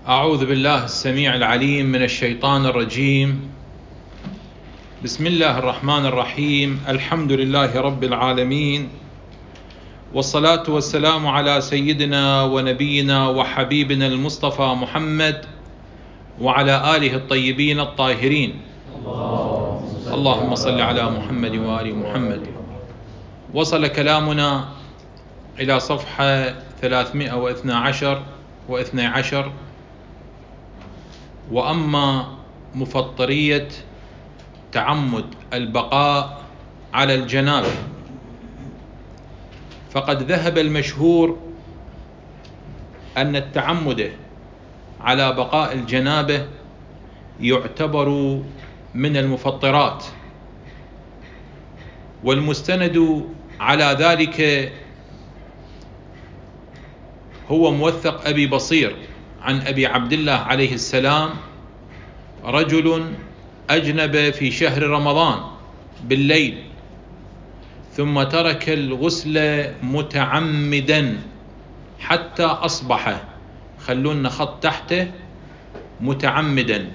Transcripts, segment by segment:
أعوذ بالله السميع العليم من الشيطان الرجيم. بسم الله الرحمن الرحيم. الحمد لله رب العالمين، والصلاة والسلام على سيدنا ونبينا وحبيبنا المصطفى محمد وعلى آله الطيبين الطاهرين. اللهم صل على محمد وآل محمد. وصل كلامنا إلى صفحة 312 و12. وأما مفطرية تعمد البقاء على الجنابة، فقد ذهب المشهور أن التعمد على بقاء الجنابة يعتبر من المفطرات، والمستند على ذلك هو موثق أبي بصير عن أبي عبد الله عليه السلام: رجل أجنب في شهر رمضان بالليل ثم ترك الغسل متعمدا حتى أصبح، خلونا خط تحته متعمدا،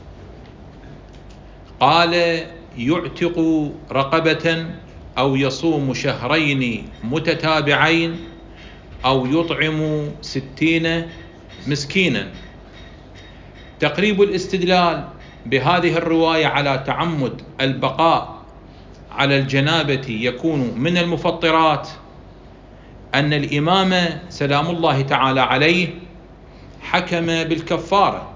قال: يعتق رقبة أو يصوم شهرين متتابعين أو يطعم 60 مسكينا. تقريب الاستدلال بهذه الرواية على تعمد البقاء على الجنابة يكون من المفطرات أن الإمام سلام الله تعالى عليه حكم بالكفارة،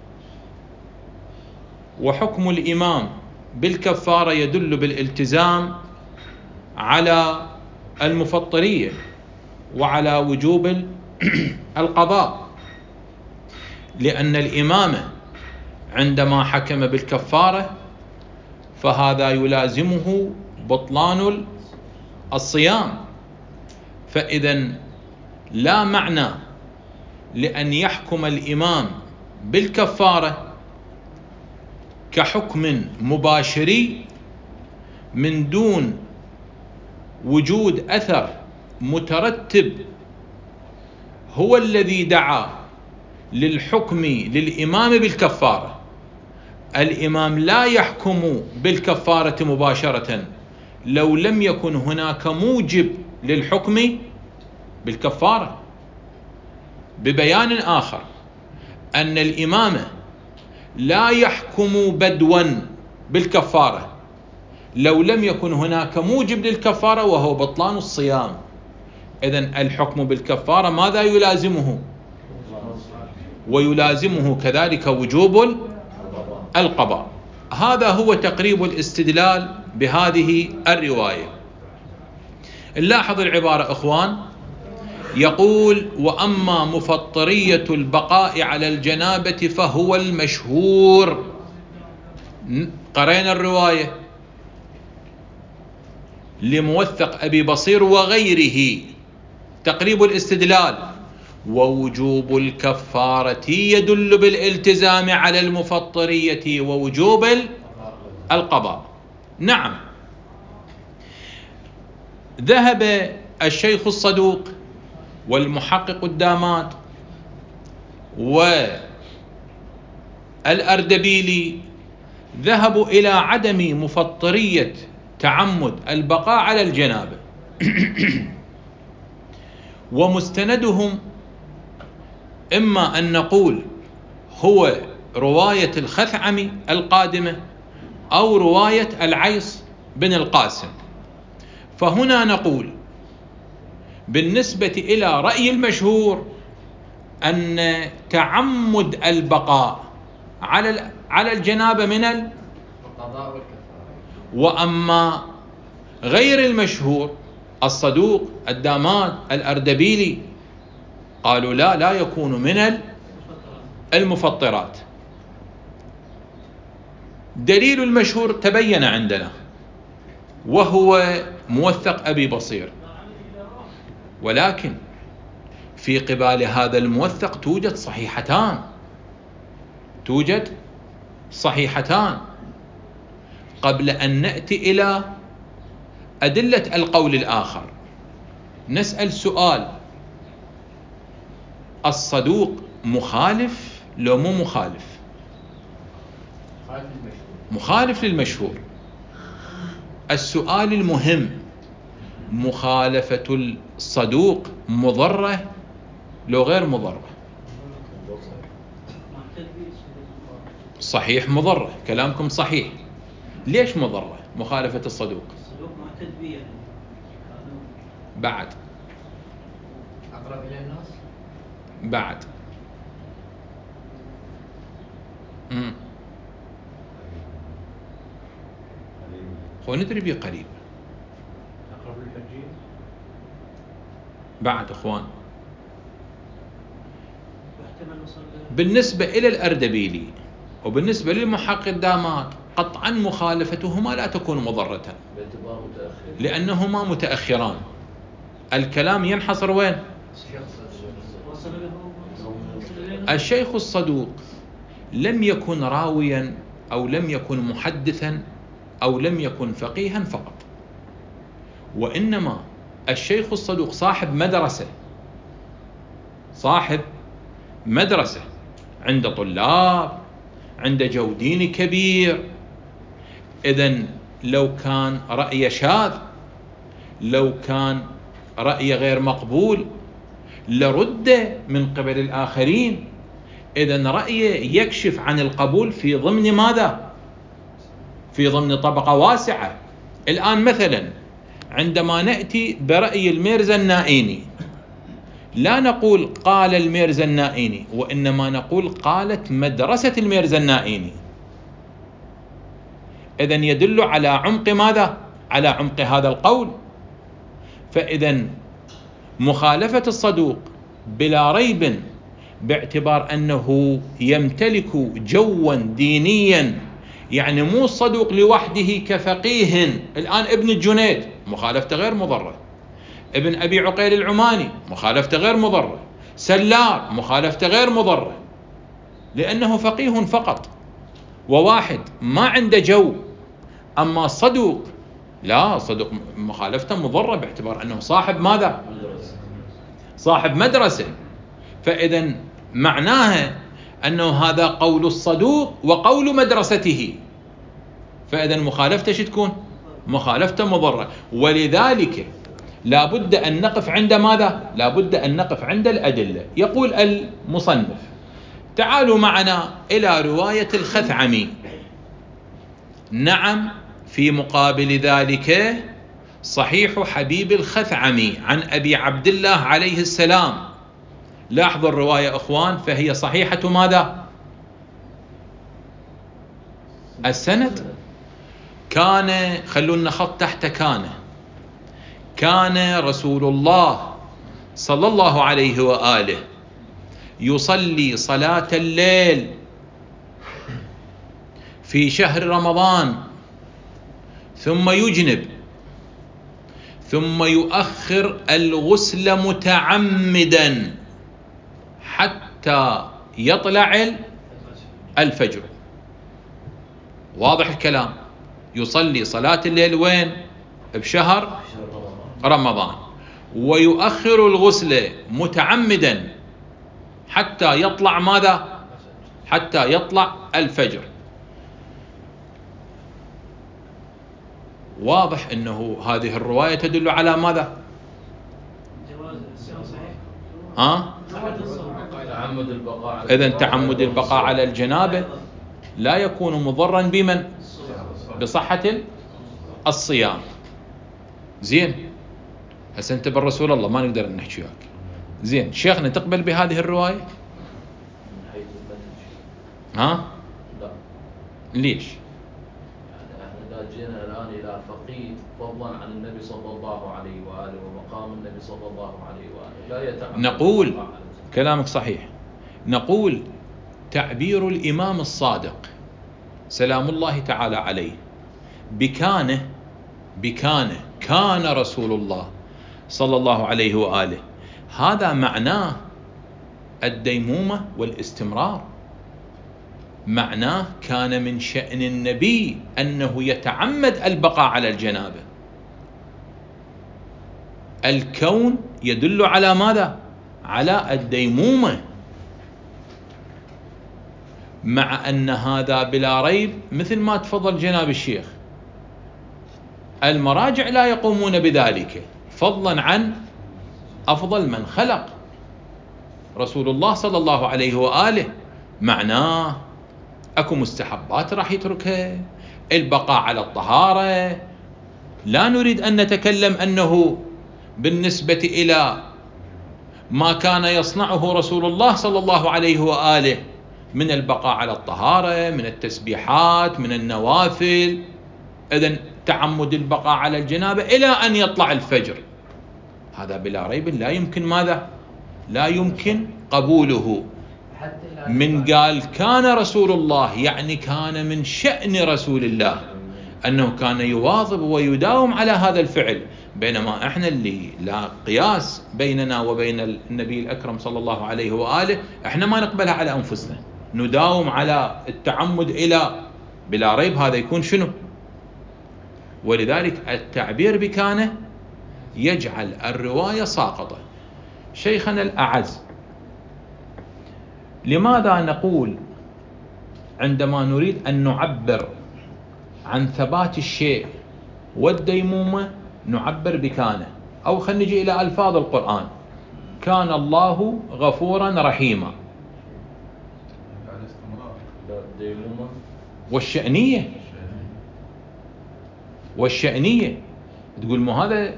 وحكم الإمام بالكفارة يدل بالالتزام على المفطرية وعلى وجوب القضاء، لأن الإمام عندما حكم بالكفارة فهذا يلازمه بطلان الصيام، فإذا لا معنى لأن يحكم الإمام بالكفارة كحكم مباشري من دون وجود أثر مترتب هو الذي دعا للحكم للإمام بالكفارة. الإمام لا يحكم بالكفارة مباشرة لو لم يكن هناك موجب للحكم بالكفارة. ببيان آخر، أن الإمام لا يحكم بدوا بالكفارة لو لم يكن هناك موجب للكفارة وهو بطلان الصيام. إذن الحكم بالكفارة ماذا يلازمه؟ ويلازمه كذلك وجوب القضاء. هذا هو تقريب الاستدلال بهذه الرواية. نلاحظ العبارة إخوان، يقول: وأما مفطرية البقاء على الجنابة فهو المشهور. قرأنا الرواية لموثق أبي بصير وغيره، تقريب الاستدلال: ووجوب الكفارة يدل بالالتزام على المفطرية ووجوب القضاء. نعم، ذهب الشيخ الصدوق والمحقق الداماد والأردبيلي ذهبوا إلى عدم مفطرية تعمد البقاء على الجنابة ومستندهم إما أن نقول هو رواية الخثعمي القادمة أو رواية العيص بن القاسم. فهنا نقول بالنسبة إلى رأي المشهور أن تعمد البقاء على الجنابة من القضاء والكفارة، وأما غير المشهور الصدوق الداماد الأردبيلي قالوا لا يكون من المفطرات. دليل المشهور تبين عندنا وهو موثق أبي بصير، ولكن في قبال هذا الموثق توجد صحيحتان. قبل أن نأتي إلى أدلة القول الآخر نسأل سؤال: الصدوق مخالف لو مو مخالف؟ مخالف للمشهور. السؤال المهم: مخالفة الصدوق مضرة لو غير مضرة؟ صحيح مضرة، كلامكم صحيح. ليش مضرة مخالفة الصدوق؟ الصدوق معتد به يعني بعد أقرب إلى الناس. بعد هو ندري به قريب. أقرب للحجية. بعد اخوان، واحتمل وصل بالنسبة إلى الأردبيلي وبالنسبة للمحقق الدامات قطعا مخالفتهما لا تكون مضرة باعتبار متأخر، لأنهما متأخران. الكلام ينحصر وين؟ وصل له الشيخ الصدوق لم يكن راويا أو لم يكن محدثا أو لم يكن فقيها فقط، وإنما الشيخ الصدوق صاحب مدرسة، صاحب مدرسة، عند طلاب، عند جودين كبير. إذن لو كان رأي شاذ، لو كان رأي غير مقبول، لرد من قبل الآخرين. إذن رأيه يكشف عن القبول في ضمن ماذا؟ في ضمن طبقة واسعة. الآن مثلا عندما نأتي برأي الميرزا النائيني، لا نقول قال الميرزا النائيني، وإنما نقول قالت مدرسة الميرزا النائيني. إذن يدل على عمق ماذا؟ على عمق هذا القول. فإذن مخالفة الصدوق بلا ريب، باعتبار أنه يمتلك جوا دينيا، يعني مو الصدوق لوحده كفقيه. الآن ابن الجنيد مخالفته غير مضرة، ابن أبي عقيل العماني مخالفته غير مضرة، سلار مخالفته غير مضرة، لأنه فقيه فقط وواحد ما عنده جو. أما الصدوق لا، صدوق مخالفته مضرة باعتبار أنه صاحب ماذا؟ صاحب مدرسة. فإذا معناها أنه هذا قول الصدوق وقول مدرسته، فإذا مخالفته شو تكون؟ مخالفته مضرة. ولذلك لا بد أن نقف عند ماذا؟ لا بد أن نقف عند الأدلة. يقول المصنف: تعالوا معنا إلى رواية الخثعمي. نعم، في مقابل ذلك صحيح حبيب الخثعمي عن أبي عبد الله عليه السلام. لاحظوا الرواية أخوان، فهي صحيحة ماذا؟ السند. كان، خلونا خط تحت كان رسول الله صلى الله عليه وآله يصلي صلاة الليل في شهر رمضان، ثم يجنب، ثم يؤخر الغسل متعمدا حتى يطلع الفجر. واضح الكلام؟ يصلي صلاة الليل وين؟ بشهر رمضان، ويؤخر الغسل متعمدا حتى يطلع ماذا؟ حتى يطلع الفجر. واضح أنه هذه الرواية تدل على ماذا؟ تعمد البقاء. إذن تعمد البقاء على الجنابة لا يكون مضرا بمن؟ بصحة الصيام. زين، هسه انت بالرسول الله ما نقدر نحكي وياك. زين، شيخنا تقبل بهذه الرواية؟ من حيث المنهج ها؟ لا. ليش؟ يعني احنا إذا جينا الآن إلى فقيه فضلا عن النبي صلى الله عليه وآله ومقام النبي صلى الله عليه وآله لا يتعمد. نقول كلامك صحيح. نقول تعبير الإمام الصادق سلام الله تعالى عليه بكانه كان رسول الله صلى الله عليه وآله، هذا معناه الديمومة والاستمرار. معناه كان من شأن النبي أنه يتعمد البقاء على الجنابة. الكون يدل على ماذا؟ على الديمومة. مع أن هذا بلا ريب مثل ما تفضل جناب الشيخ المراجع لا يقومون بذلك، فضلا عن أفضل من خلق رسول الله صلى الله عليه وآله. معناه أكو مستحبات راح يتركها، البقاء على الطهارة. لا نريد أن نتكلم أنه بالنسبة إلى ما كان يصنعه رسول الله صلى الله عليه وآله من البقاء على الطهارة، من التسبيحات، من النوافل، إذن تعمد البقاء على الجنابة إلى أن يطلع الفجر، هذا بلا ريب لا يمكن ماذا؟ لا يمكن قبوله. من قال كان رسول الله يعني كان من شأن رسول الله أنه كان يواظب ويداوم على هذا الفعل، بينما إحنا اللي لا قياس بيننا وبين النبي الأكرم صلى الله عليه وآله، إحنا ما نقبلها على أنفسنا، نداوم على التعمد إلى بلا ريب، هذا يكون شنو؟ ولذلك التعبير بكان يجعل الرواية ساقطة. شيخنا الأعز، لماذا نقول عندما نريد أن نعبر عن ثبات الشيء والديمومة نعبر بكان؟ أو خلينا نجي إلى ألفاظ القرآن، كان الله غفورا رحيما، والشأنية تقول ما هذا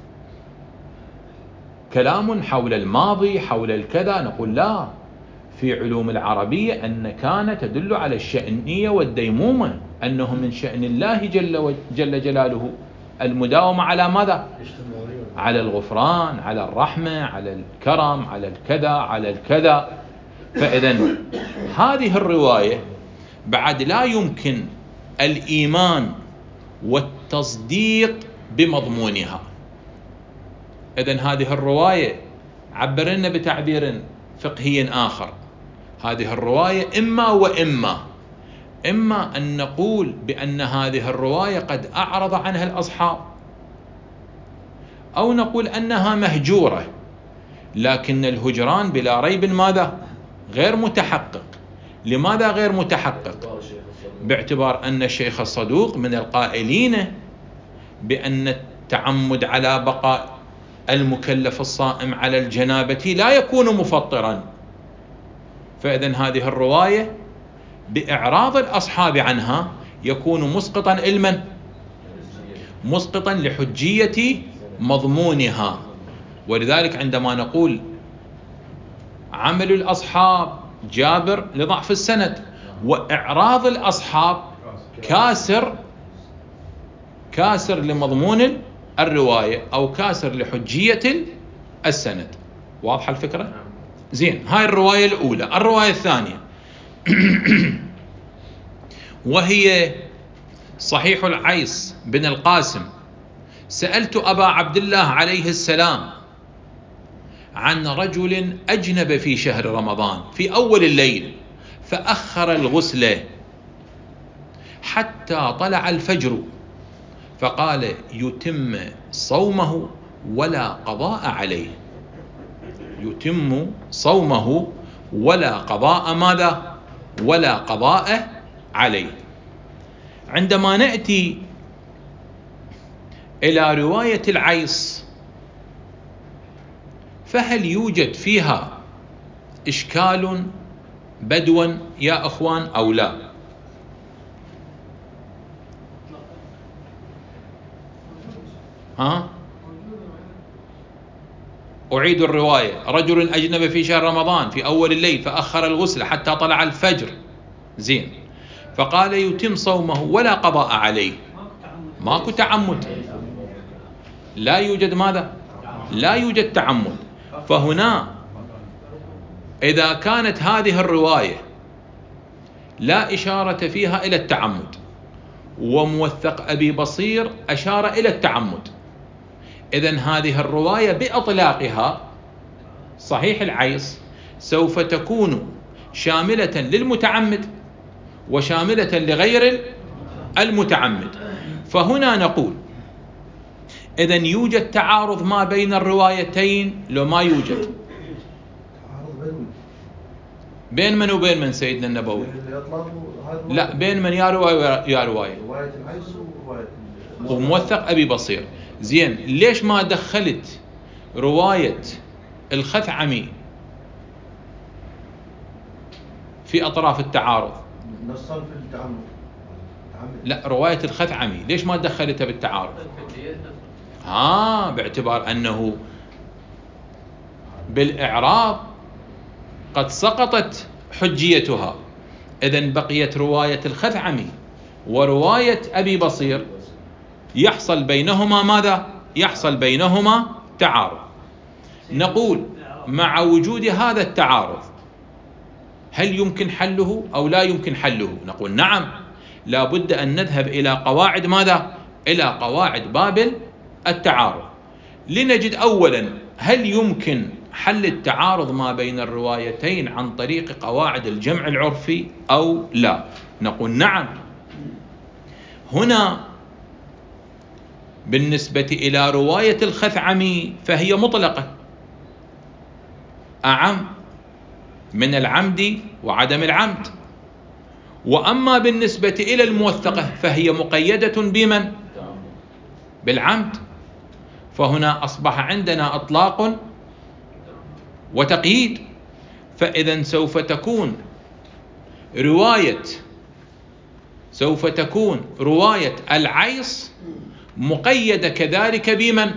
كلام حول الماضي حول الكذا، نقول لا، في علوم العربية أن كان تدل على الشأنية والديمومة، أنه من شأن الله جل جلاله المداومة على ماذا؟ على الغفران، على الرحمة، على الكرم، على الكذا، على الكذا. فإذن هذه الرواية بعد لا يمكن الإيمان والتصديق بمضمونها. إذن هذه الرواية عبرنا بتعبير فقهي آخر، هذه الرواية إما وإما، إما أن نقول بأن هذه الرواية قد أعرض عنها الأصحاب، أو نقول أنها مهجورة، لكن الهجران بلا ريب ماذا؟ غير متحقق. لماذا غير متحقق؟ باعتبار أن الشيخ الصدوق من القائلين بأن التعمد على بقاء المكلف الصائم على الجنابة لا يكون مفطرا، فإذن هذه الرواية بإعراض الأصحاب عنها يكون مسقطا علما، مسقطا لحجية مضمونها. ولذلك عندما نقول عمل الأصحاب جابر لضعف السند، وإعراض الأصحاب كاسر لمضمون الرواية أو كاسر لحجية السند. واضحة الفكرة؟ زين، هاي الرواية الأولى. الرواية الثانية وهي صحيح العيص بن القاسم: سألت أبا عبد الله عليه السلام عن رجل أجنب في شهر رمضان في أول الليل فأخر الغسل حتى طلع الفجر، فقال: يتم صومه ولا قضاء عليه. يتم صومه ولا قضاء ماذا؟ ولا قضاء عليه. عندما نأتي إلى رواية العيص، فهل يوجد فيها إشكال بدوا يا أخوان أو لا؟ أعيد الرواية: رجل أجنب في شهر رمضان في أول الليل فأخر الغسل حتى طلع الفجر، زين، فقال: يتم صومه ولا قضاء عليه. ماكو تعمد، لا يوجد ماذا؟ لا يوجد تعمد. فهنا إذا كانت هذه الرواية لا إشارة فيها إلى التعمد، وموثق أبي بصير أشار إلى التعمد، إذن هذه الرواية بإطلاقها صحيح العيص سوف تكون شاملة للمتعمد وشاملة لغير المتعمد. فهنا نقول إذن يوجد تعارض ما بين الروايتين لو ما يوجد؟ بين من وبين من سيدنا النبوي؟ لا، بين من يا رواية ويا رواية. رواية العيس ورواية وموثق أبي بصير. زين، ليش ما دخلت رواية الخثعمي في أطراف التعارض؟ نصا في التعمد. لا، رواية الخثعمي ليش ما دخلتها بالتعارض؟ باعتبار أنه بالإعراب قد سقطت حجيتها، إذن بقيت رواية الخثعمي ورواية أبي بصير يحصل بينهما ماذا؟ يحصل بينهما تعارض. نقول مع وجود هذا التعارض هل يمكن حله أو لا يمكن حله؟ نقول نعم، لا بد أن نذهب إلى قواعد ماذا؟ إلى قواعد بابل التعارض، لنجد أولا هل يمكن حل التعارض ما بين الروايتين عن طريق قواعد الجمع العرفي أو لا؟ نقول نعم. هنا بالنسبة إلى رواية الخثعمي فهي مطلقة، أعم من العمد وعدم العمد. وأما بالنسبة إلى الموثقة فهي مقيدة بمن؟ بالعمد. فهنا أصبح عندنا إطلاق وتقييد. فإذا سوف تكون رواية العيص مقيدة كذلك بمن؟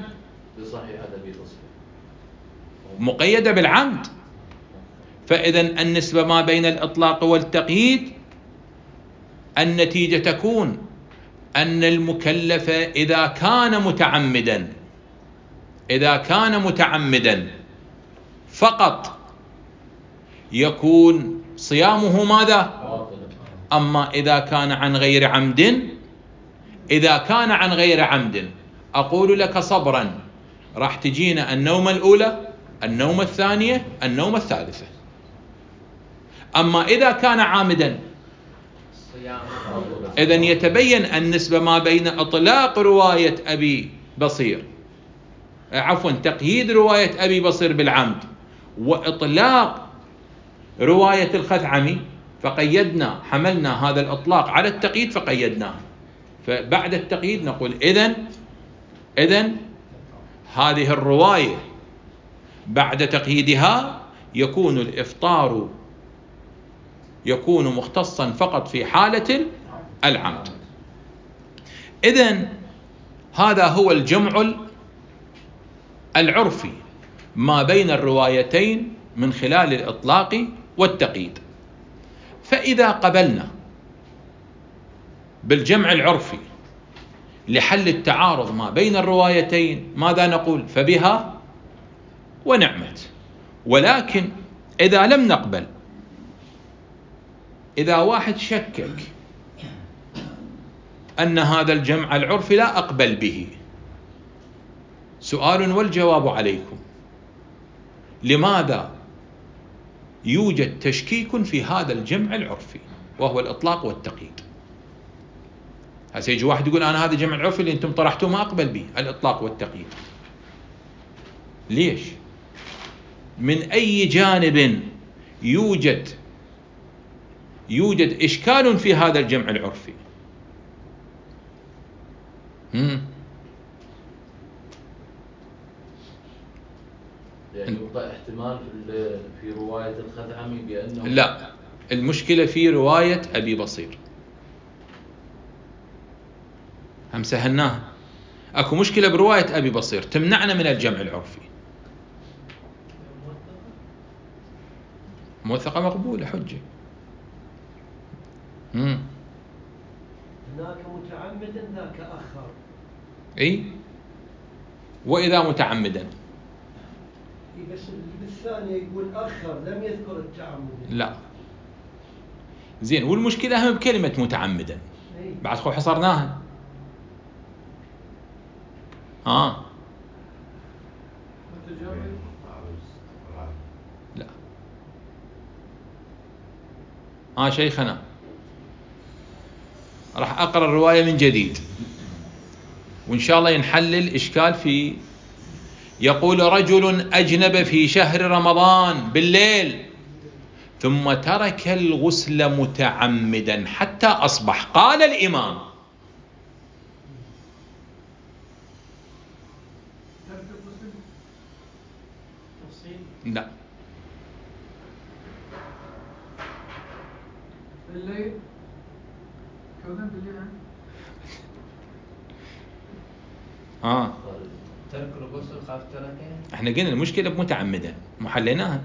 مقيدة بالعمد. فإذا النسبة ما بين الإطلاق والتقييد النتيجة تكون أن المكلف إذا كان متعمدا فقط يكون صيامه ماذا؟ أما إذا كان عن غير عمد أقول لك صبرا، راح تجينا النومة الأولى، النومة الثانية، النومة الثالثة. أما إذا كان عامدا إذن يتبين النسبة ما بين إطلاق رواية أبي بصير، تقييد رواية أبي بصير بالعمد وإطلاق رواية الخثعمي، فقيدنا، حملنا هذا الإطلاق على التقييد فقيدناه. فبعد التقييد نقول إذن هذه الرواية بعد تقييدها يكون الإفطار يكون مختصا فقط في حالة العمد. إذن هذا هو الجمع العرفي ما بين الروايتين من خلال الإطلاق والتقييد. فإذا قبلنا بالجمع العرفي لحل التعارض ما بين الروايتين ماذا نقول؟ فبها ونعمت. ولكن إذا لم نقبل، إذا واحد شكك أن هذا الجمع العرفي لا أقبل به، سؤال والجواب عليكم: لماذا يوجد تشكيك في هذا الجمع العرفي وهو الإطلاق والتقييد؟ هسه يجي واحد يقول أنا هذا الجمع العرفي اللي أنتم طرحتوه ما أقبل به، الإطلاق والتقييد. ليش؟ من أي جانب يوجد إشكال في هذا الجمع العرفي؟ يعني يبقى احتمال في رواية الخثعمي بأنه لا، المشكلة في رواية أبي بصير. هم سهلناها. أكو مشكلة برواية أبي بصير تمنعنا من الجمع العرفي. موثقة مقبولة حجة. هناك متعمدا ذاك أخر. أي، وإذا متعمدا بس بالثانية يقول أخر، لم يذكر التعمد. لا. زين، والمشكلة هم بكلمة متعمدا بعد خو حصرناها. لا. شيخنا راح أقرأ الرواية من جديد وإن شاء الله ينحل الإشكال في. يقول: رجل أجنب في شهر رمضان بالليل ثم ترك الغسل متعمدا حتى أصبح. قال الإمام لا، بالليل كونان بالليل ترك الغسل خاف تركه. احنا قلنا المشكلة بمتعمدا محليناها.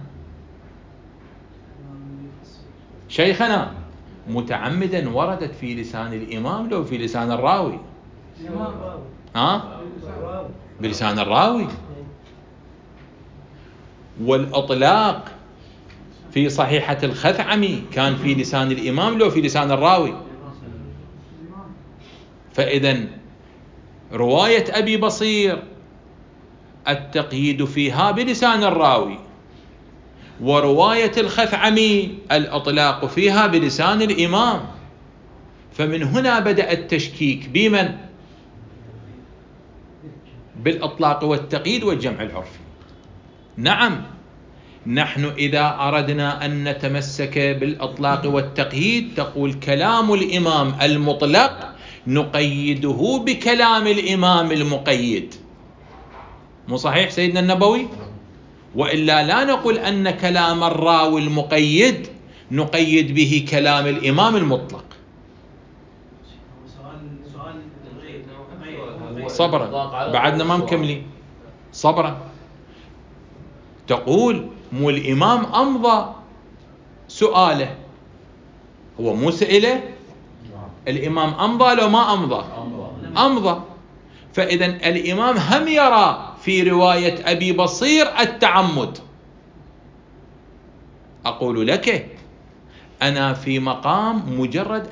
شيخنا متعمدا وردت في لسان الإمام لو في لسان الراوي؟ بلسان الراوي. والأطلاق في صحيحة الخثعمي كان في لسان الإمام لو في لسان الراوي؟ فإذا رواية أبي بصير التقييد فيها بلسان الراوي، ورواية الخثعمي الأطلاق فيها بلسان الإمام. فمن هنا بدأ التشكيك بمن؟ بالأطلاق والتقييد والجمع العرفي. نعم، نحن إذا أردنا أن نتمسك بالأطلاق والتقييد تقول كلام الإمام المطلق نقيده بكلام الإمام المقيد. مو صحيح سيدنا النبوي؟ وإلا لا نقول أن كلام الراوي المقيد نقيد به كلام الإمام المطلق. صبرا، بعدنا ما مكملين. صبرا. تقول مو الإمام أمضى سؤاله، هو مو سئله؟ الإمام أمضى لو ما أمضى؟ أمضى. فإذا الإمام هم يرى في رواية أبي بصير التعمد. أقول لك أنا في مقام مجرد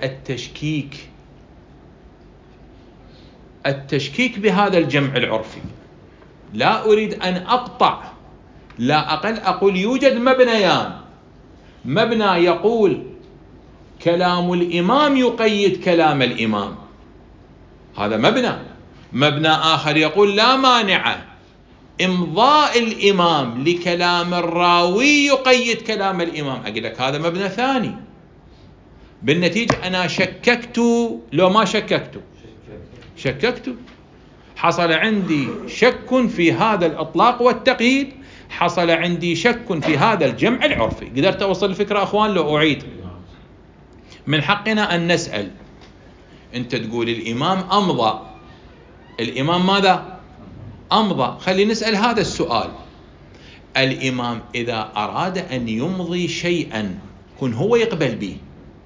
التشكيك بهذا الجمع العرفي، لا أريد أن أقطع، لا أقل أقول يوجد مبنيان: مبنى يقول كلام الإمام يقيد كلام الإمام، هذا مبنى آخر يقول لا مانع إمضاء الإمام لكلام الراوي يقيد كلام الإمام. أقول لك هذا مبنى ثاني. بالنتيجة أنا شككت لو ما شككت حصل عندي شك في هذا الإطلاق والتقييد، حصل عندي شك في هذا الجمع العرفي. قدرت أوصل الفكرة أخوان؟ لو أعيد، من حقنا أن نسأل. أنت تقول الإمام أمضى، الإمام ماذا؟ أمضى. خلي نسأل هذا السؤال: الإمام إذا أراد أن يمضي شيئا كن هو يقبل به،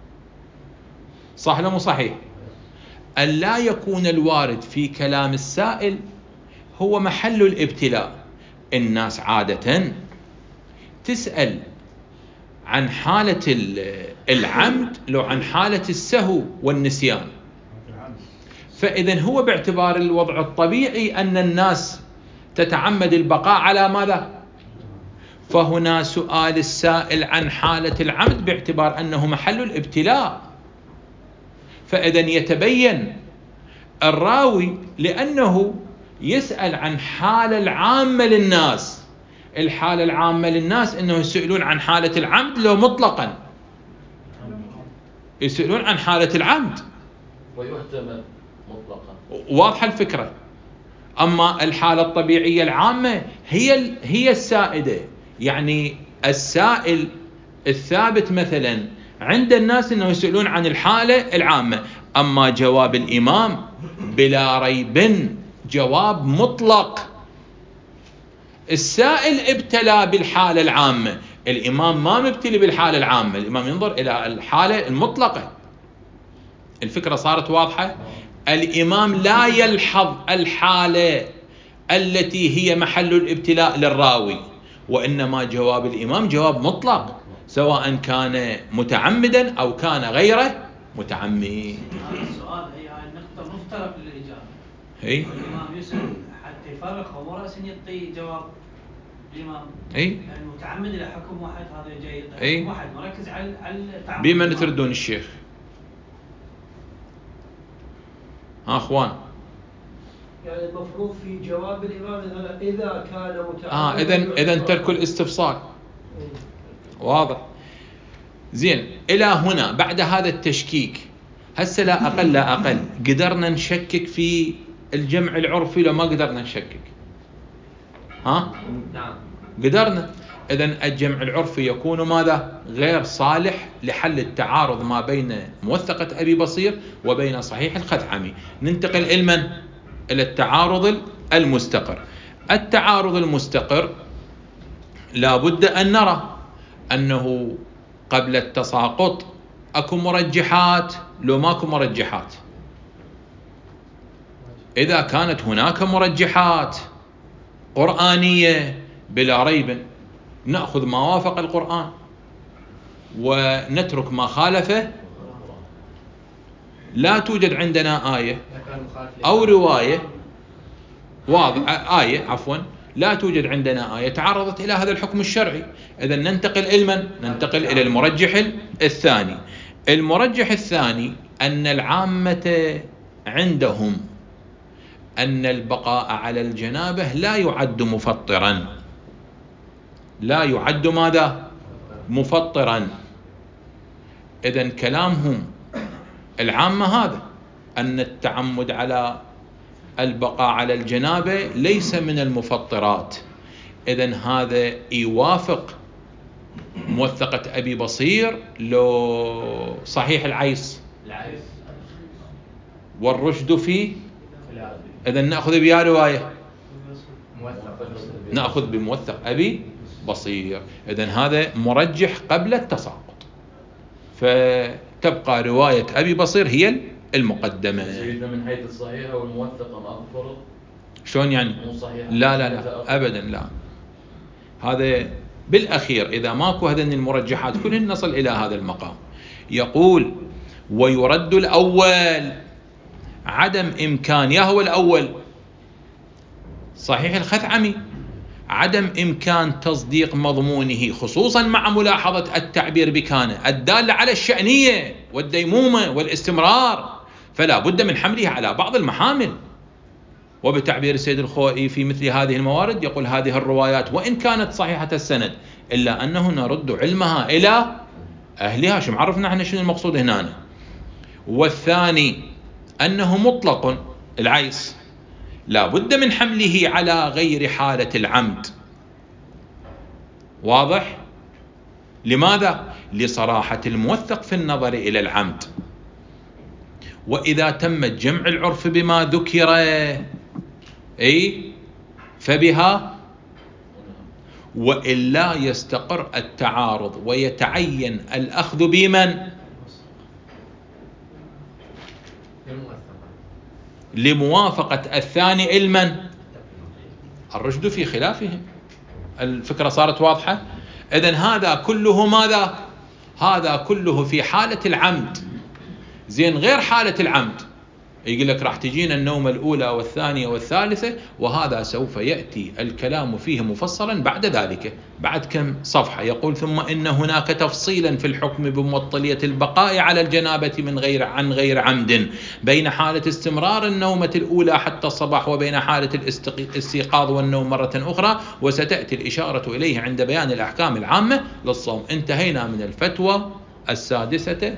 صح ولا مو صحيح؟ أن لا يكون الوارد في كلام السائل هو محل الابتلاء. الناس عادة تسأل عن حالة العمد لو عن حالة السهو والنسيان. فإذا هو باعتبار الوضع الطبيعي أن الناس تتعمد البقاء على ماذا؟ فهنا سؤال السائل عن حالة العمد باعتبار أنه محل الابتلاء. فإذا يتبين الراوي لأنه يسأل عن حالة العامة للناس. الحالة العامة للناس أنه يسألون عن حالة العمد لو مطلقا يسألون عن حالة العمد ويحتمل مطلقا. واضحة الفكرة. أما الحالة الطبيعية العامة هي السائدة، يعني السائل الثابت مثلا عند الناس أنه يسألون عن الحالة العامة. أما جواب الإمام بلا ريب جواب مطلق. السائل ابتلى بالحالة العامة، الإمام ما مبتلي بالحالة العامة، الإمام ينظر إلى الحالة المطلقة. الفكرة صارت واضحة؟ الإمام لا يلحظ الحالة التي هي محل الابتلاء للراوي، وإنما جواب الإمام جواب مطلق سواء كان متعمدا أو كان غير متعمد. هذا السؤال هي النقطة مفترق للإجابة. الإمام يسأل حتى يفرق هو رأسا يعطي جواب الإمام. المتعمد إلى حكم واحد، هذا جيد. حكم واحد مركز على التعمد. بمن تردون الشيخ؟ أخوان، يعني المفروض في جواب الإمام إذا كان متعمد إذن ترك الاستفصال. واضح. زين، إلى هنا بعد هذا التشكيك هسه لا أقل قدرنا نشكك في الجمع العرفي لو ما قدرنا نشكك؟ ها؟ نعم قدرنا. إذن الجمع العرفي يكون ماذا؟ غير صالح لحل التعارض ما بين موثقة أبي بصير وبين صحيح الخثعمي. ننتقل إلى التعارض المستقر. التعارض المستقر لا بد أن نرى أنه قبل التساقط أكو مرجحات لو ماكو مرجحات. إذا كانت هناك مرجحات قرآنية بلا ريب نأخذ ما وافق القرآن ونترك ما خالفه. لا توجد عندنا آية أو رواية لا توجد عندنا آية تعرضت إلى هذا الحكم الشرعي. إذن ننتقل إلى المرجح الثاني. المرجح الثاني أن العامة عندهم أن البقاء على الجنابة لا يعد مفطرا. لا يعد ماذا؟ مفطرا. إذن كلامهم العامة هذا أن التعمد على البقاء على الجنابة ليس من المفطرات. إذن هذا يوافق موثقة أبي بصير لو صحيح العيس والرشد فيه. إذن نأخذ بها رواية، نأخذ بموثق أبي بصير. إذن هذا مرجح قبل التساقط، فتبقى رواية أبي بصير هي المقدمة. سيدنا من حيث الصحيحة والموثقة ما فرق؟ شلون يعني؟ لا أبدا لا. هذا بالأخير إذا ماكو هذين المرجحات كلهن نصل إلى هذا المقام. يقول ويرد الأول عدم إمكان، يا هو الأول صحيح الخثعمي، عدم إمكان تصديق مضمونه خصوصا مع ملاحظة التعبير بكان الدالة على الشأنية والديمومة والاستمرار، فلا بد من حمله على بعض المحامل. وبتعبير السيد الخوئي في مثل هذه الموارد يقول هذه الروايات وإن كانت صحيحة السند إلا أنه نرد علمها إلى أهلها. شو معرفنا احنا شنو المقصود هنا؟ والثاني أنه مطلق العيس لا بد من حمله على غير حالة العمد. واضح؟ لماذا؟ لصراحة الموثق في النظر إلى العمد. وإذا تم جمع العرف بما ذكر فبها، وإلا يستقر التعارض ويتعين الأخذ بمن؟ لموافقة الثاني المن؟ الرشد في خلافهم. الفكرة صارت واضحة؟ إذن هذا كله ماذا؟ هذا كله في حالة العمد. زين، غير حالة العمد يقول لك راح تجينا النومة الأولى والثانية والثالثة، وهذا سوف يأتي الكلام فيه مفصلا بعد ذلك بعد كم صفحة. يقول ثم إن هناك تفصيلا في الحكم بمعطلية البقاء على الجنابة عن غير عمد بين حالة استمرار النومة الأولى حتى الصباح وبين حالة الاستيقاظ والنوم مرة أخرى، وستأتي الإشارة إليه عند بيان الأحكام العامة للصوم. انتهينا من الفتوى 16.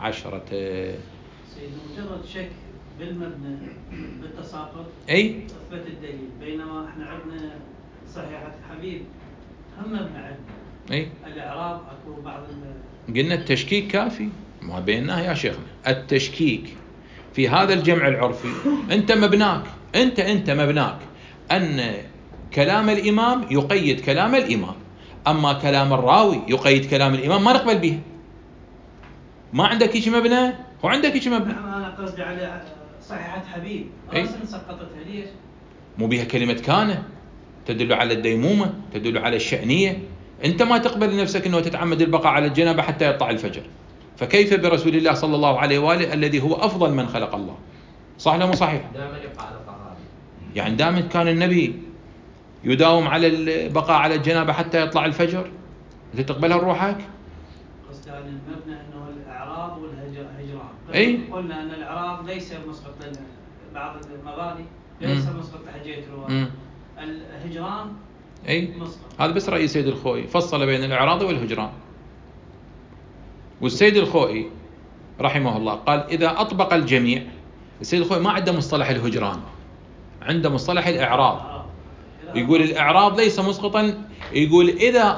مجرد شك بالمبنى بالتساقط اثبت الدليل، بينما احنا عندنا صحيحة حبيب هم مبنى عندنا الاعراب اكو بعض قلنا التشكيك كافي، ما بيناه يا شيخنا. التشكيك في هذا الجمع العرفي انت مبناك ان كلام الامام يقيد كلام الامام، اما كلام الراوي يقيد كلام الامام ما نقبل به. ما عندك شيء مبنى وعندك شيء مبنى. انا قصدي على صحيحة حبيب اصلا سقطتها ليش؟ مو بها كلمة كان تدل على الديمومة، تدل على الشأنية. انت ما تقبل لنفسك انه تتعمد البقاء على الجنابة حتى يطلع الفجر، فكيف برسول الله صلى الله عليه وآله الذي هو افضل من خلق الله؟ صح ولا مو صحيح؟ دائما يبقى على طهارة، يعني دائما كان النبي يداوم على البقاء على الجنابة حتى يطلع الفجر، انت تقبلها بروحك؟ قصدي على المبنى انه الاعراب والهجران. قلنا ان الاعراب ليس مسقط بعض المباني ليس مسقط لحجية الرواية. الهجران مسقط. هذا بس رأي سيد الخوئي فصل بين الاعراض والهجران. والسيد الخوئي رحمه الله قال إذا أطبق الجميع. السيد الخوئي ما عنده مصطلح الهجران، عنده مصطلح الإعراض. يقول الإعراض ليس مسقطا، يقول إذا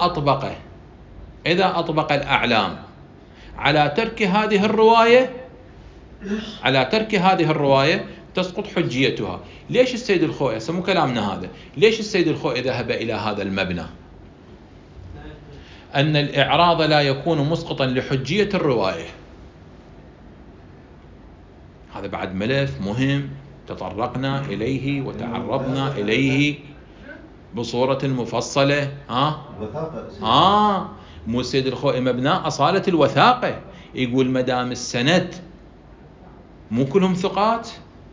أطبق الأعلام على ترك هذه الرواية تسقط حجيتها. ليش السيد الخوئي، مو كلامنا هذا، ليش السيد الخوئي ذهب إلى هذا المبنى أن الإعراض لا يكون مسقطا لحجية الرواية؟ هذا بعد ملف مهم تطرقنا إليه وتعرضنا إليه بصورة مفصلة. مو السيد الخوئي مبناه أصالة الوثاقة، يقول مدام السند مو كلهم ثقات،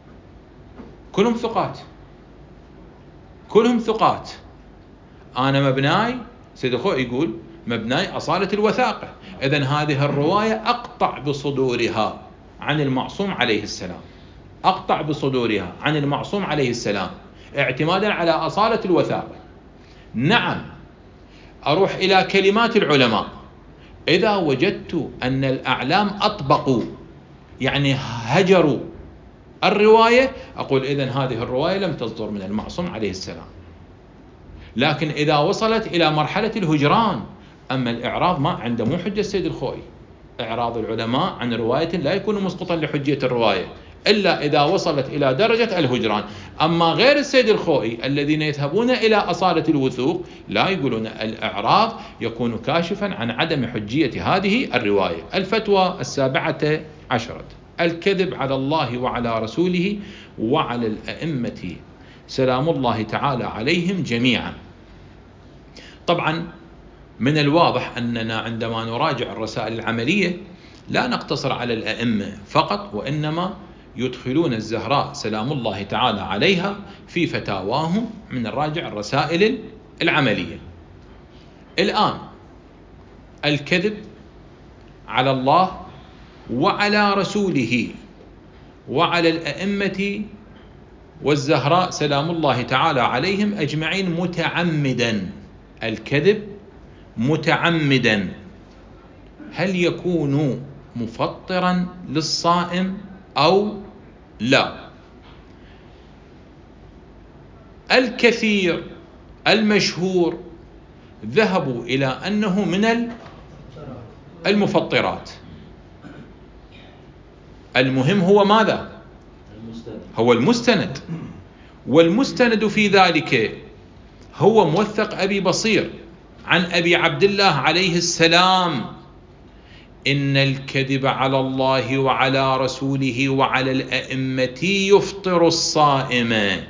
كلهم ثقات، أنا مبناي، سيد الخوئي يقول مبناي أصالة الوثاقة، إذن هذه الرواية أقطع بصدورها عن المعصوم عليه السلام، أقطع بصدورها عن المعصوم عليه السلام اعتمادا على أصالة الوثاقة. نعم، أروح إلى كلمات العلماء، إذا وجدت أن الأعلام أطبقوا يعني هجروا الرواية، أقول إذن هذه الرواية لم تصدر من المعصوم عليه السلام. لكن إذا وصلت إلى مرحلة الهجران، أما الإعراض ما عنده، مو حجة السيد الخوئي، إعراض العلماء عن رواية لا يكون مسقطا لحجية الرواية إلا إذا وصلت إلى درجة الهجران. أما غير السيد الخوئي الذين يذهبون إلى أصالة الوثوق لا يقولون الإعراض يكون كاشفا عن عدم حجية هذه الرواية. الفتوى 17: الكذب على الله وعلى رسوله وعلى الأئمة سلام الله تعالى عليهم جميعا. طبعا من الواضح أننا عندما نراجع الرسائل العملية لا نقتصر على الأئمة فقط، وإنما يدخلون الزهراء سلام الله تعالى عليها في فتاواهم من الراجع الرسائل العملية. الآن الكذب على الله وعلى رسوله وعلى الأئمة والزهراء سلام الله تعالى عليهم أجمعين متعمدا، الكذب متعمدا، هل يكون مفطرا للصائم أو لا؟ الكثير المشهور ذهبوا إلى أنه من المفطرات. المهم هو ماذا؟ هو المستند، والمستند في ذلك هو موثق أبي بصير عن أبي عبد الله عليه السلام: إن الكذب على الله وعلى رسوله وعلى الأئمة يفطر الصائم.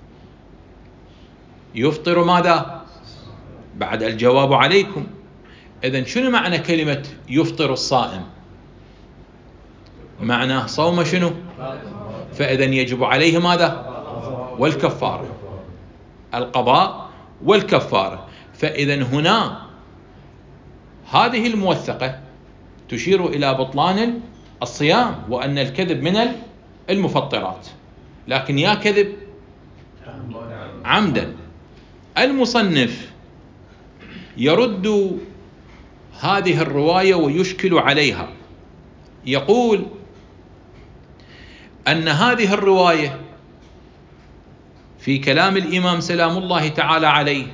يفطر ماذا؟ بعد الجواب عليكم. إذن شنو معنى كلمة يفطر الصائم؟ معناه صوم شنو؟ فإذن يجب عليه ماذا؟ والكفارة، القضاء والكفارة. فإذن هنا هذه الموثقة تشير إلى بطلان الصيام وأن الكذب من المفطرات، لكن يا كذب عمدا. المصنف يرد هذه الرواية ويشكل عليها، يقول أن هذه الرواية في كلام الإمام سلام الله تعالى عليه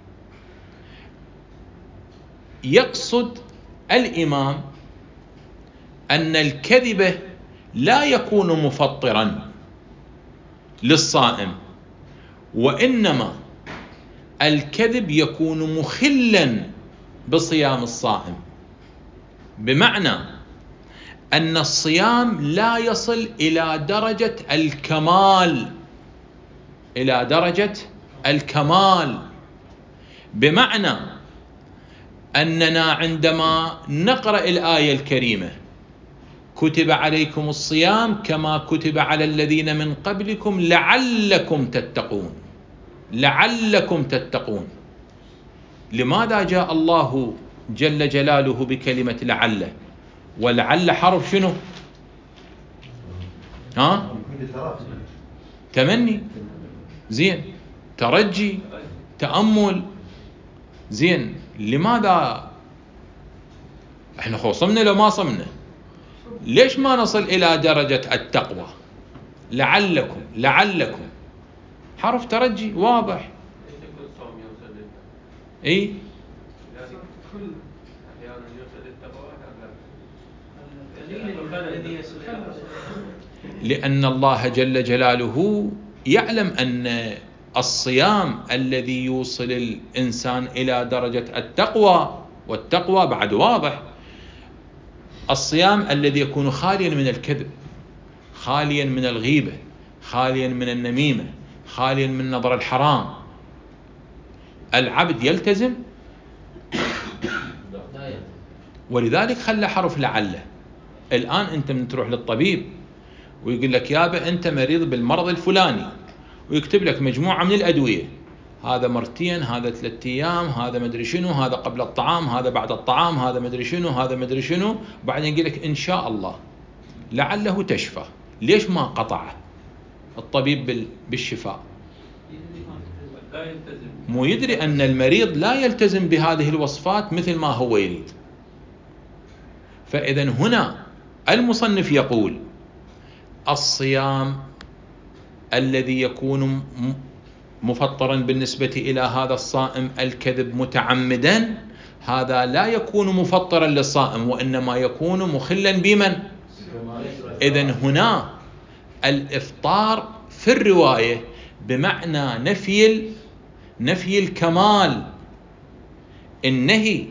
يقصد الإمام أن الكذب لا يكون مفطرا للصائم، وإنما الكذب يكون مخلا بصيام الصائم، بمعنى أن الصيام لا يصل إلى درجة الكمال، إلى درجة الكمال، بمعنى أننا عندما نقرأ الآية الكريمة كتب عليكم الصيام كما كتب على الذين من قبلكم لعلكم تتقون، لعلكم تتقون. لماذا جاء الله جل جلاله بكلمة لعل؟ ولعل حرف شنو؟ تمني، زين، ترجي، تأمل، زين. لماذا احنا خو صمنا لو ما صمنا؟ ليش ما نصل إلى درجة التقوى؟ لعلكم حرف ترجي واضح. اي لأن الله جل جلاله يعلم أن الصيام الذي يوصل الإنسان إلى درجة التقوى، والتقوى بعد واضح، الصيام الذي يكون خاليا من الكذب، خاليا من الغيبة، خاليا من النميمة، خاليا من نظر الحرام. العبد يلتزم، ولذلك خلى حرف لعله. الآن أنت من تروح للطبيب ويقول لك يابا أنت مريض بالمرض الفلاني، ويكتب لك مجموعة من الأدوية، هذا مرتين، هذا 3 أيام، هذا مدري شنو، هذا قبل الطعام، هذا بعد الطعام، هذا مدري شنو، هذا مدري شنو، بعدين يقول لك إن شاء الله لعله تشفى. ليش ما قطعه الطبيب بالشفاء؟ مو يدري أن المريض لا يلتزم بهذه الوصفات مثل ما هو يريد. فإذا هنا المصنف يقول الصيام الذي يكون مفطرا بالنسبة إلى هذا الصائم الكذب متعمدا، هذا لا يكون مفطرا للصائم، وإنما يكون مخلا بمن؟ إذن هنا الإفطار في الرواية بمعنى نفي الكمال. النهي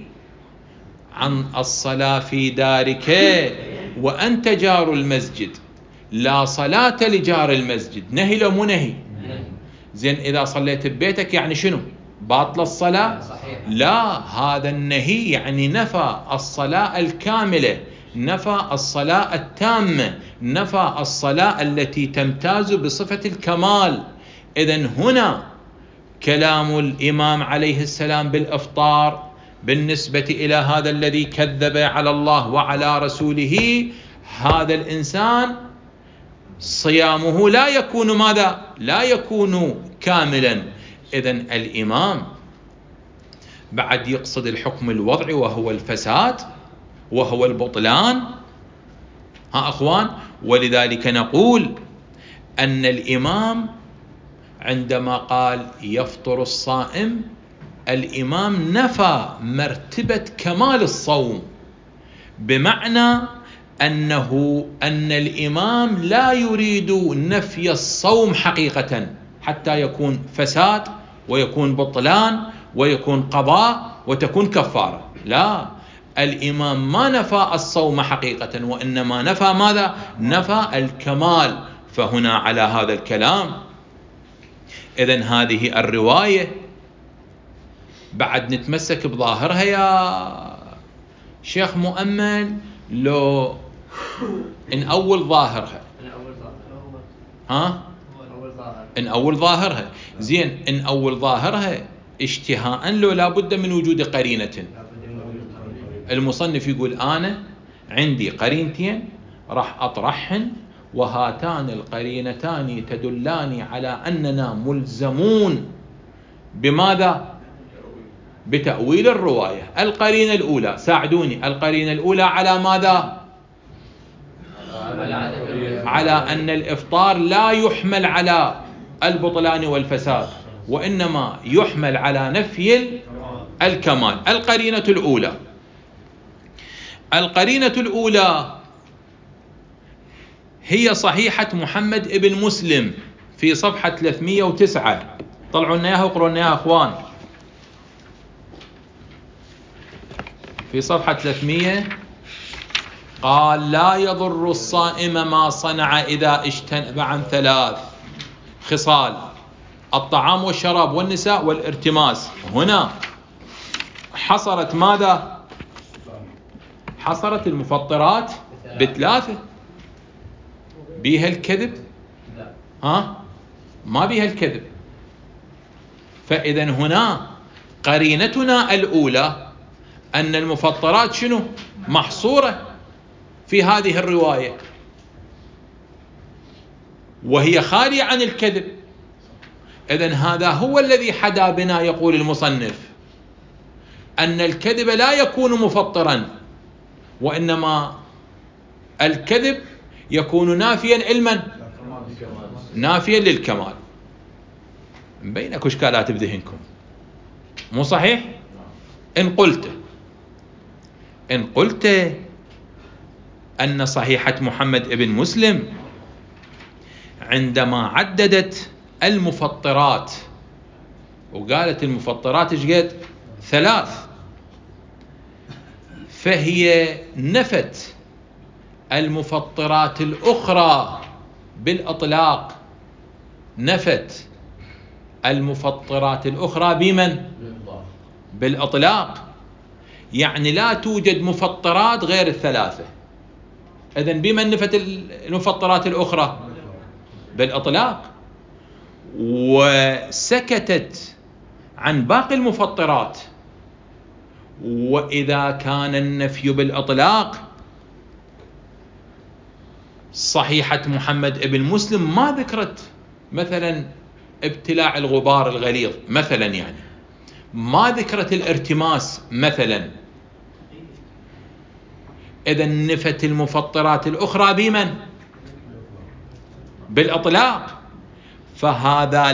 عن الصلاة في دارك وأنت جار المسجد، لا صلاة لجار المسجد، نهي لو مو نهي؟ زين إذا صليت ببيتك يعني شنو؟ باطل الصلاة؟ لا، هذا النهي يعني نفى الصلاة الكاملة، نفى الصلاة التامة، نفى الصلاة التي تمتاز بصفة الكمال. إذن هنا كلام الإمام عليه السلام بالإفطار بالنسبة إلى هذا الذي كذب على الله وعلى رسوله، هذا الإنسان صيامه لا يكون ماذا؟ لا يكون كاملا. إذن الإمام بعد يقصد الحكم الوضعي وهو الفساد وهو البطلان. ها أخوان، ولذلك نقول أن الإمام عندما قال يفطر الصائم، الإمام نفى مرتبة كمال الصوم، بمعنى أن الإمام لا يريد نفي الصوم حقيقة حتى يكون فساد ويكون بطلان ويكون قضاء وتكون كفارة. لا، الإمام ما نفى الصوم حقيقة، وإنما نفى ماذا؟ نفى الكمال. فهنا على هذا الكلام إذن هذه الرواية بعد نتمسك بظاهرها يا شيخ مؤمل، لو إن أول ظاهرها إن أول ظاهرها زين، إن أول ظاهرها اشتهاء لو لابد من وجود قرينة. المصنف يقول أنا عندي قرينتين راح أطرحهن، وهاتان القرينتان تدلان على أننا ملزمون بماذا؟ بتأويل الرواية. القرينة الأولى، ساعدوني، القرينة الأولى على ماذا؟ على أن الإفطار لا يحمل على البطلان والفساد، وإنما يحمل على نفي الكمال. القرينة الأولى، القرينة الأولى هي صحيحة محمد ابن مسلم في صفحة 309. طلعوا لنا اياها وقروا لنا اياها اخوان. في صفحة 300 قال لا يضر الصائم ما صنع إذا اجتنب عن 3 خصال: الطعام والشراب والنساء والارتماس. هنا حصرت ماذا؟ حصرت المفطرات ب3، بيها الكذب؟ ما بيها الكذب. فإذا هنا قرينتنا الأولى أن المفطرات شنو؟ محصورة في هذه الرواية، وهي خالية عن الكذب. إذن هذا هو الذي حدا بنا، يقول المصنف أن الكذب لا يكون مفطرا، وإنما الكذب يكون نافيا لمن؟ نافيا للكمال. مبين اكو اشكالات بذهنكم، مو صحيح؟ ان قلت ان صحيحة محمد ابن مسلم عندما عددت المفطرات وقالت المفطرات ايش قد؟ 3، فهي نفت المفطرات الأخرى بالإطلاق، نفت المفطرات الأخرى بمن؟ بالإطلاق. يعني لا توجد مفطرات غير 3. إذن بمن نفت المفطرات الأخرى؟ بالإطلاق. وسكتت عن باقي المفطرات. وإذا كان النفي بالإطلاق، صحيحة محمد ابن مسلم ما ذكرت مثلا ابتلاع الغبار الغليظ مثلا، يعني ما ذكرت الارتماس مثلا. إذا نفت المفطرات الأخرى بمن؟ بالإطلاق. فهذا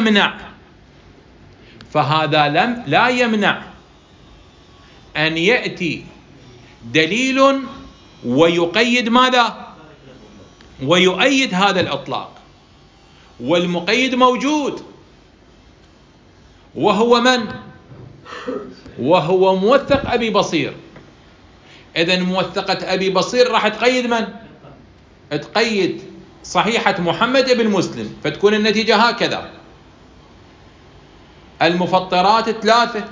لا يمنع أن يأتي دليل ويقيد ماذا؟ ويؤيد هذا الإطلاق. والمقيد موجود، وهو من؟ وهو موثق أبي بصير. إذن موثقة أبي بصير راح تقيد من؟ تقيد صحيحة محمد بن مسلم، فتكون النتيجة هكذا: المفطرات 3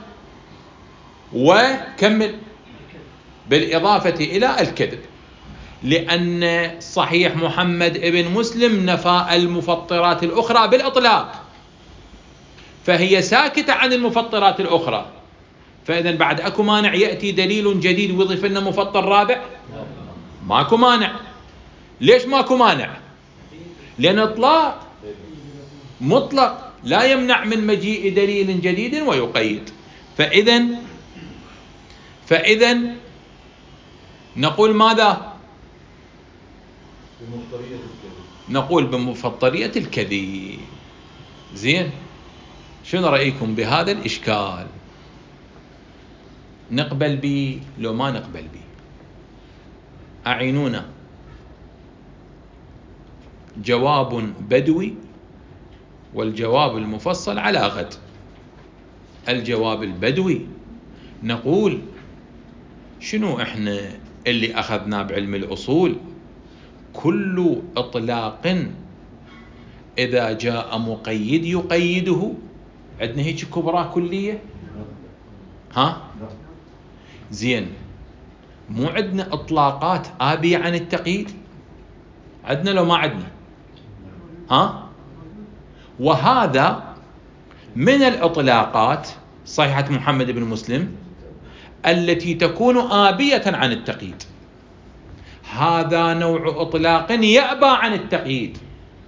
وكمل بالإضافة إلى الكذب، لأن صحيح محمد بن مسلم نفى المفطرات الأخرى بالإطلاق، فهي ساكتة عن المفطرات الأخرى. فإذن بعد أكو مانع يأتي دليل جديد ويضيف لنا مفطر رابع؟ ماكو مانع. ليش ماكو مانع؟ لأن إطلاق مطلق لا يمنع من مجيء دليل جديد ويقيد. فإذن نقول ماذا؟ نقول بمفطرية الكذب. زين، شنو رأيكم بهذا الإشكال؟ نقبل به لو ما نقبل به؟ أعينونا. جواب بدوي والجواب المفصل على غد. الجواب البدوي نقول شنو احنا اللي أخذنا بعلم الأصول؟ كل إطلاق إذا جاء مقيد يقيده. عندنا هيك كبرى كلية؟ ها؟ زين، مو عندنا إطلاقات آبية عن التقييد؟ عندنا لو ما عندنا؟ ها؟ وهذا من الإطلاقات صحيحة محمد بن مسلم التي تكون آبية عن التقييد. هذا نوع إطلاق يأبى عن التقييد،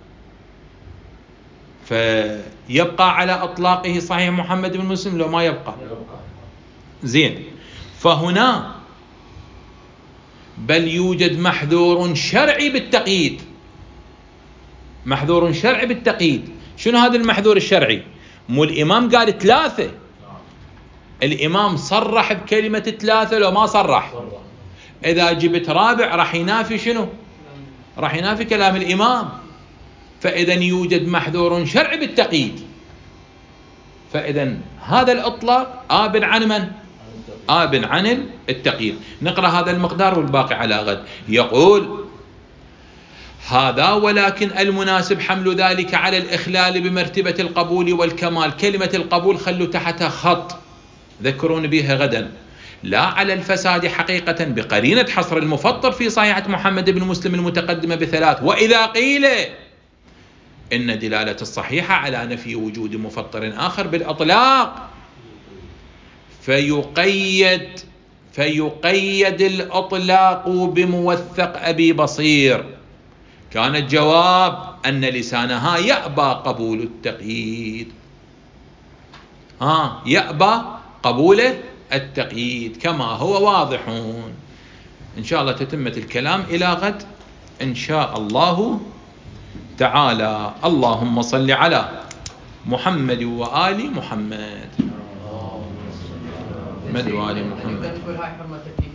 فيبقى على إطلاقه صحيح محمد بن مسلم لو ما يبقى؟ زين، فهنا بل يوجد محذور شرعي بالتقييد. محذور شرعي بالتقييد. شنو هذا المحذور الشرعي؟ مو الإمام قال 3، الإمام صرح بكلمة 3 لو ما صرح؟ إذا جبت رابع راح ينافي شنو؟ راح ينافي كلام الإمام. فإذن يوجد محذور شرعي بالتقييد. فإذن هذا الإطلاق آب عن من؟ آب عن التقييد. نقرأ هذا المقدار والباقي على غد. يقول: هذا ولكن المناسب حمل ذلك على الإخلال بمرتبة القبول والكمال. كلمة القبول خلوا تحتها خط، ذكرون بها غدا. لا على الفساد حقيقة بقرينة حصر المفطر في صحيحة محمد بن مسلم المتقدمة ب3. وإذا قيل إن دلالة الصحيحة على نفي وجود مفطر آخر بالإطلاق فيقيد الإطلاق بموثق أبي بصير، كان الجواب أن لسانها يأبى قبول التقييد. يأبى قبول التقييد كما هو واضح. إن شاء الله تتمة الكلام إلى غد إن شاء الله تعالى. اللهم صل على محمد وآل محمد. محمد وآل محمد.